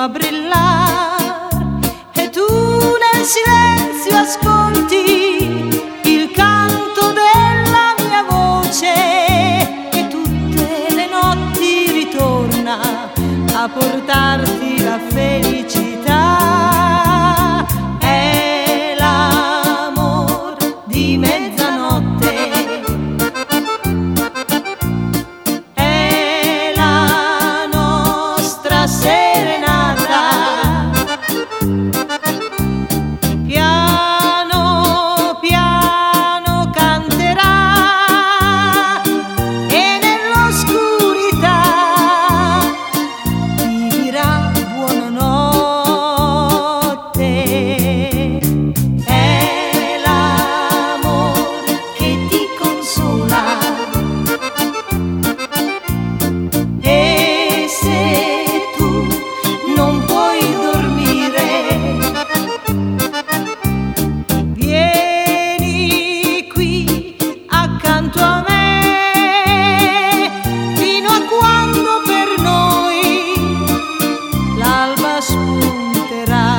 a brillare e tu nel silenzio ascolti il canto della mia voce che tutte le notti ritorna a portarti la felicità. È l'amor di mezzanotte, è la nostra serenata. Piano piano canterà e nell'oscurità ti dirà buonanotte. È l'amor che ti consola e se tu non puoi dormire, vieni qui accanto a me fino a quando per noi l'alba spunterà.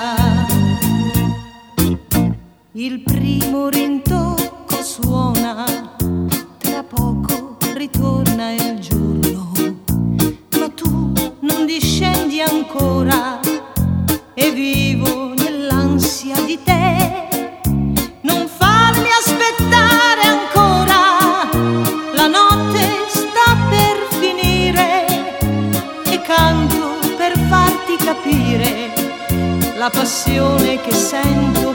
Il primo rintocco suona, tra poco ritorna il giorno, ma tu non discendi ancora e vivo nell'ansia di te. Non farmi aspettare ancora, la notte sta per finire e canto per farti capire la passione che sento